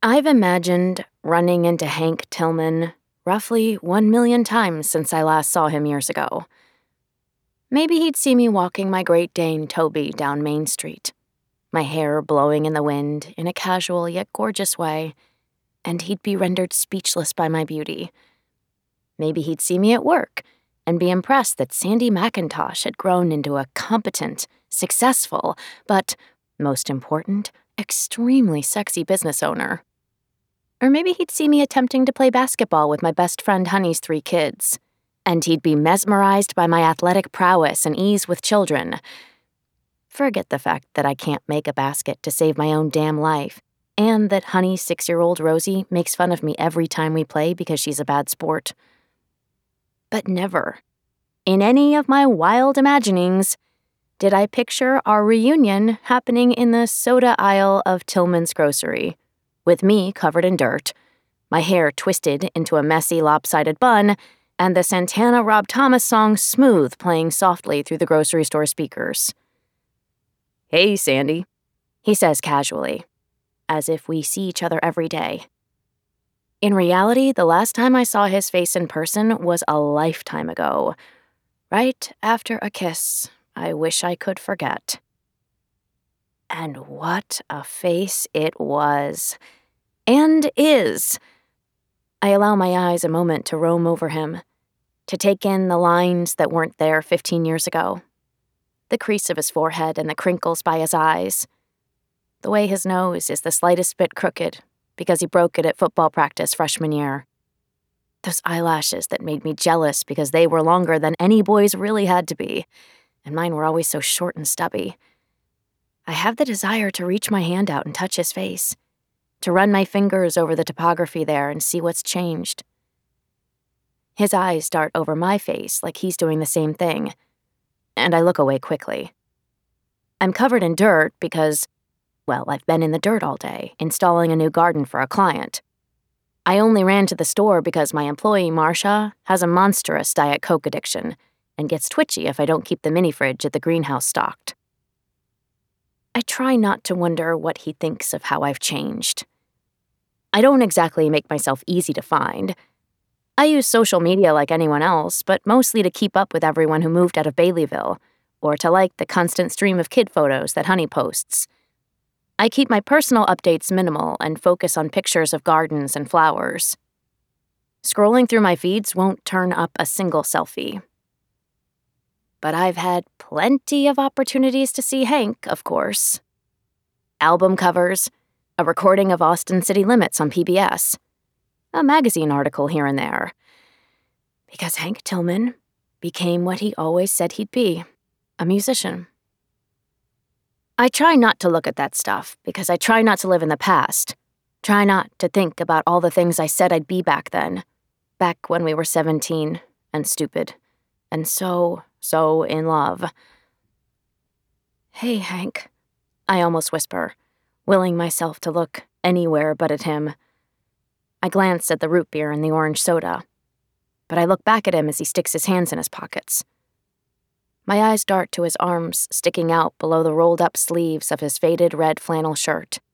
I've imagined running into Hank Tillman roughly 1,000,000 times since I last saw him years ago. Maybe he'd see me walking my Great Dane Toby down Main Street, my hair blowing in the wind in a casual yet gorgeous way, and he'd be rendered speechless by my beauty. Maybe he'd see me at work and be impressed that Sandy McIntosh had grown into a competent, successful, but, most important, extremely sexy business owner. Or maybe he'd see me attempting to play basketball with my best friend Honey's 3 kids, and he'd be mesmerized by my athletic prowess and ease with children. Forget the fact that I can't make a basket to save my own damn life, and that Honey's 6-year-old Rosie makes fun of me every time we play because she's a bad sport. But never, in any of my wild imaginings, did I picture our reunion happening in the soda aisle of Tillman's grocery, with me covered in dirt, my hair twisted into a messy, lopsided bun, and the Santana Rob Thomas song Smooth playing softly through the grocery store speakers. "Hey, Sandy," he says casually, as if we see each other every day. In reality, the last time I saw his face in person was a lifetime ago, right after a kiss I wish I could forget. And what a face it was. And is. I allow my eyes a moment to roam over him, to take in the lines that weren't there 15 years ago. The crease of his forehead and the crinkles by his eyes. The way his nose is the slightest bit crooked because he broke it at football practice freshman year. Those eyelashes that made me jealous because they were longer than any boy's really had to be, and mine were always so short and stubby. I have the desire to reach my hand out and touch his face, to run my fingers over the topography there and see what's changed. His eyes dart over my face like he's doing the same thing, and I look away quickly. I'm covered in dirt because, well, I've been in the dirt all day, installing a new garden for a client. I only ran to the store because my employee, Marcia, has a monstrous Diet Coke addiction and gets twitchy if I don't keep the mini fridge at the greenhouse stocked. I try not to wonder what he thinks of how I've changed. I don't exactly make myself easy to find. I use social media like anyone else, but mostly to keep up with everyone who moved out of Baileyville, or to like the constant stream of kid photos that Honey posts. I keep my personal updates minimal and focus on pictures of gardens and flowers. Scrolling through my feeds won't turn up a single selfie. But I've had plenty of opportunities to see Hank, of course. Album covers, a recording of Austin City Limits on PBS, a magazine article here and there. Because Hank Tillman became what he always said he'd be, a musician. I try not to look at that stuff because I try not to live in the past. Try not to think about all the things I said I'd be back then. Back when we were 17 and stupid and so in love. "Hey, Hank," I almost whisper, willing myself to look anywhere but at him. I glance at the root beer and the orange soda, but I look back at him as he sticks his hands in his pockets. My eyes dart to his arms sticking out below the rolled-up sleeves of his faded red flannel shirt.